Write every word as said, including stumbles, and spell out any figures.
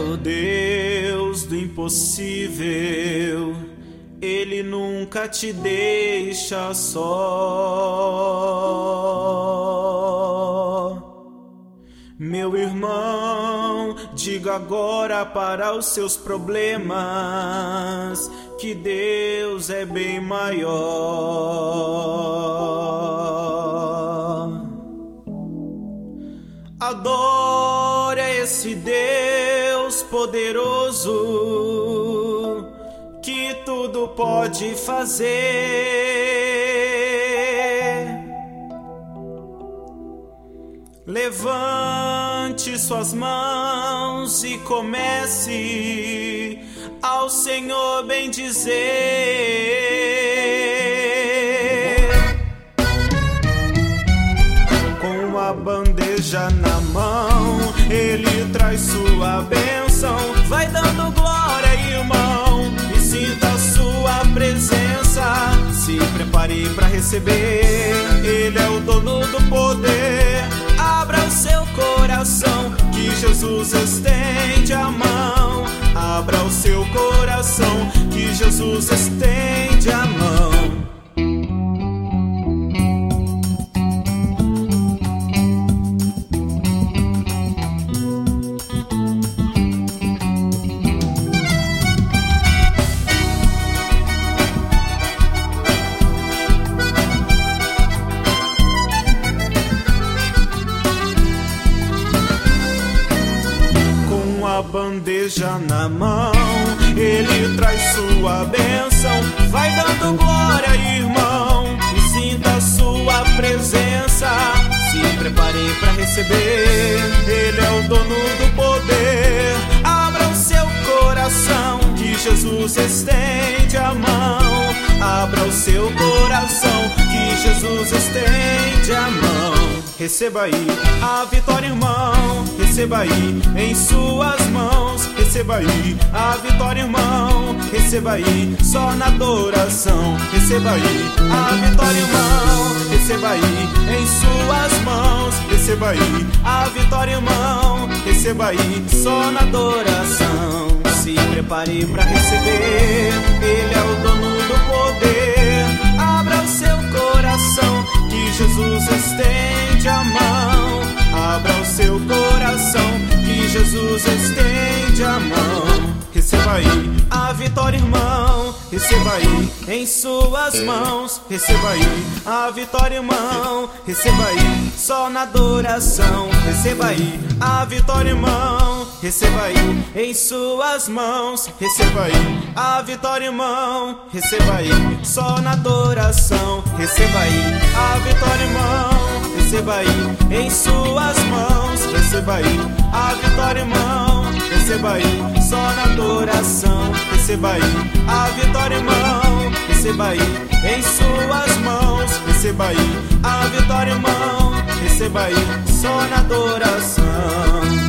o Deus do impossível, Ele nunca te deixa só. Meu irmão, diga agora para os seus problemas que Deus é bem maior. Adore a esse Deus poderoso que tudo pode fazer. Levante suas mãos e comece ao Senhor bendizer. Com a bandeja na mão, Ele traz sua bênção. Vai dando glória, irmão, e sinta a sua presença. Se prepare para receber, Ele é o dono do poder. Abra o seu coração, que Jesus estende a mão. Abra o seu coração, que Jesus estende a mão. A bandeja na mão, Ele traz sua bênção. Vai dando glória, irmão, e sinta a sua presença. Se prepare para receber, Ele é o dono do poder. Abra o seu coração, que Jesus estende a mão. Abra o seu coração, que Jesus estende a mão. Receba aí a vitória, irmão. Receba aí em suas mãos. Receba aí a vitória, irmão. Receba aí só na adoração. Receba aí a vitória, irmão. Receba aí em suas mãos. Receba aí a vitória, irmão. Receba aí só na adoração. Se prepare para receber, Ele é o dono do poder. Abra o seu coração, que Jesus estende a mão. Abra o seu coração, que Jesus estende a mão. Receba aí a vitória, irmão. Receba aí em suas mãos. Receba aí a vitória, irmão. Receba aí só na adoração. Receba aí a vitória, irmão. Receba aí em suas mãos. Receba aí a vitória, irmão. Receba aí só na adoração. Receba aí a vitória, irmão. Receba aí em suas mãos. Receba aí a vitória, irmão. Receba aí só na adoração. Receba aí a vitória, irmão. Receba aí em suas mãos. Receba aí a vitória, irmão. Receba aí só na adoração.